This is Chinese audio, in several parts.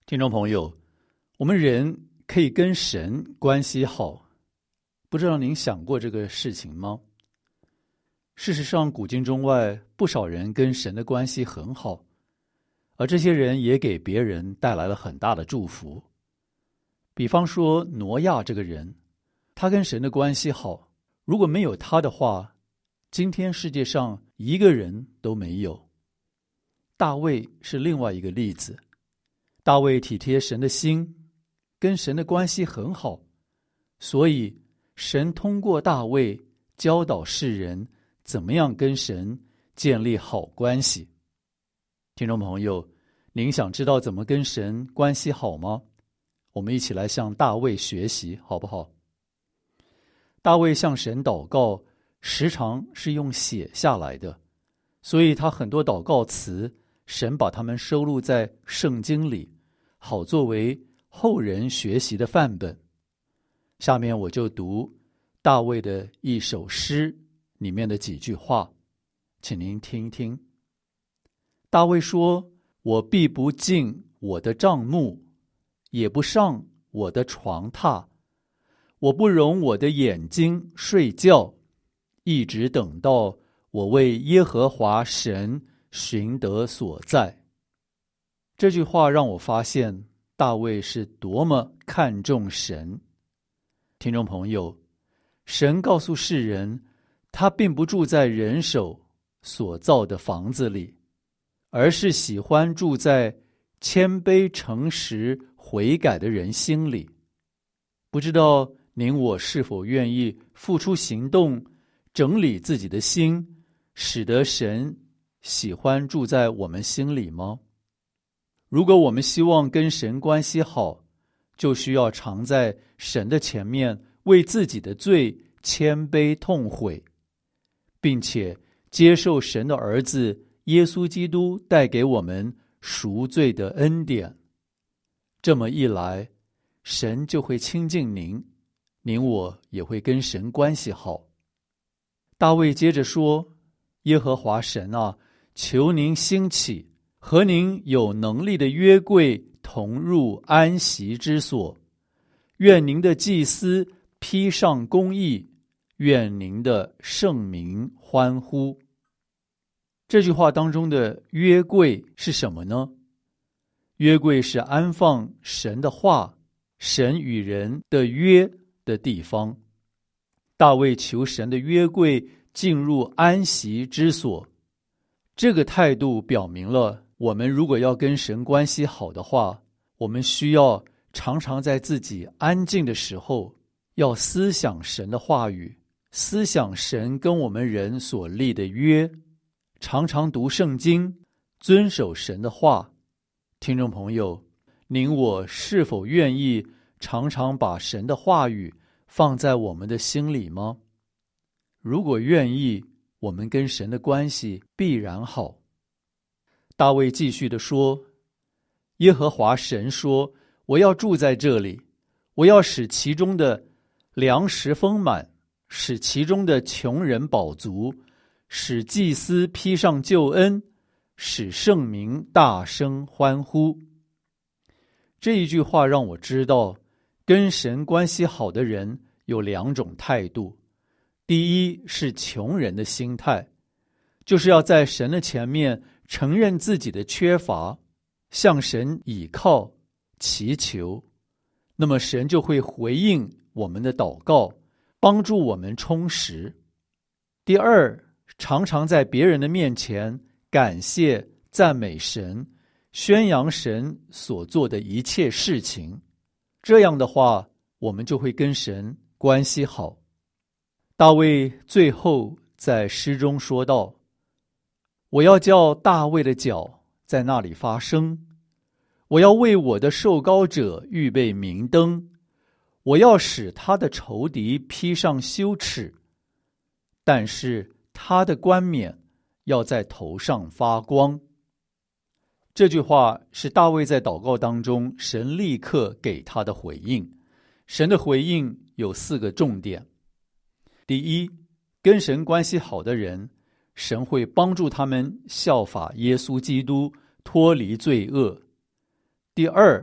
听众朋友，我们人可以跟神关系好，不知道您想过这个事情吗？事实上，古今中外不少人跟神的关系很好，而这些人也给别人带来了很大的祝福。比方说挪亚这个人，他跟神的关系好，如果没有他的话，今天世界上一个人都没有。大卫是另外一个例子，大卫体贴神的心，跟神的关系很好，所以神通过大卫教导世人怎么样跟神建立好关系。听众朋友，您想知道怎么跟神关系好吗？我们一起来向大卫学习，好不好？大卫向神祷告时常是用写下来的，所以他很多祷告词，神把它们收录在圣经里，好作为后人学习的范本。下面我就读大卫的一首诗里面的几句话，请您听一听。大卫说：我必不进我的帐幕，也不上我的床榻，我不容我的眼睛睡觉，一直等到我为耶和华神寻得所在。这句话让我发现大卫是多么看重神。听众朋友，神告诉世人，他并不住在人手所造的房子里，而是喜欢住在谦卑诚实悔改的人心里。不知道您我是否愿意付出行动，整理自己的心，使得神喜欢住在我们心里吗？如果我们希望跟神关系好，就需要常在神的前面为自己的罪谦卑痛悔，并且接受神的儿子耶稣基督带给我们赎罪的恩典。这么一来，神就会亲近您，您我也会跟神关系好。大卫接着说：耶和华神啊，求您兴起，和您有能力的约柜同入安息之所，愿您的祭司披上公义，愿您的圣民欢呼。这句话当中的约柜是什么呢？约柜是安放神的话，神与人的约的地方。大卫求神的约柜进入安息之所，这个态度表明了，我们如果要跟神关系好的话，我们需要常常在自己安静的时候，要思想神的话语，思想神跟我们人所立的约，常常读圣经，遵守神的话。听众朋友，您我是否愿意常常把神的话语放在我们的心里吗？如果愿意，我们跟神的关系必然好。大卫继续地说：耶和华神说，我要住在这里，我要使其中的粮食丰满，使其中的穷人饱足，使祭司披上救恩，使圣民大声欢呼。这一句话让我知道，跟神关系好的人有两种态度。第一是穷人的心态，就是要在神的前面承认自己的缺乏，向神倚靠祈求，那么神就会回应我们的祷告，帮助我们充实。第二，常常在别人的面前感谢赞美神，宣扬神所做的一切事情，这样的话，我们就会跟神关系好。大卫最后在诗中说道：我要叫大卫的脚在那里发声，我要为我的受膏者预备明灯，我要使他的仇敌披上羞耻，但是他的冠冕要在头上发光。这句话是大卫在祷告当中神立刻给他的回应。神的回应有4个重点。第一，跟神关系好的人，神会帮助他们效法耶稣基督，脱离罪恶。第二，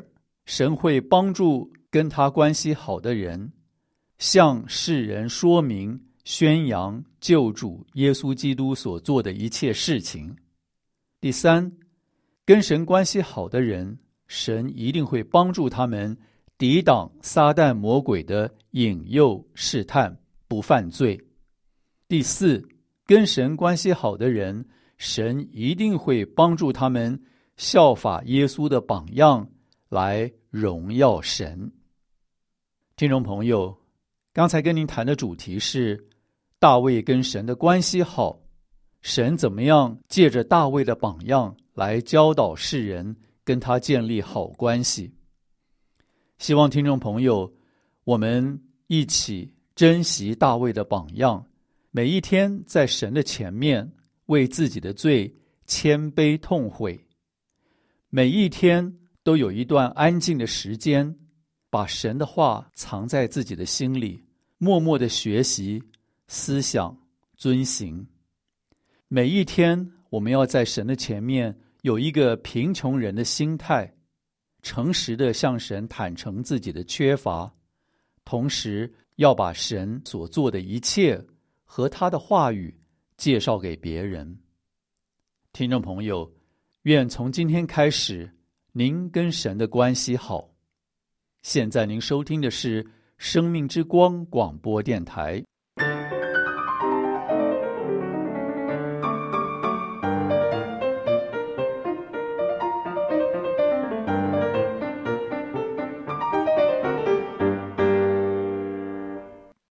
神会帮助跟他关系好的人，向世人说明、宣扬救主耶稣基督所做的一切事情。第三，跟神关系好的人，神一定会帮助他们抵挡撒旦魔鬼的引诱试探，不犯罪。第四，跟神关系好的人，神一定会帮助他们效法耶稣的榜样，来荣耀神。听众朋友，刚才跟您谈的主题是大卫跟神的关系好，神怎么样借着大卫的榜样来教导世人跟他建立好关系。希望听众朋友，我们一起珍惜大卫的榜样，每一天在神的前面为自己的罪谦卑痛悔，每一天都有一段安静的时间，把神的话藏在自己的心里，默默的学习、思想、遵行。每一天我们要在神的前面有一个贫穷人的心态，诚实的向神坦诚自己的缺乏，同时要把神所做的一切和他的话语介绍给别人。听众朋友，愿从今天开始，您跟神的关系好。现在您收听的是生命之光广播电台，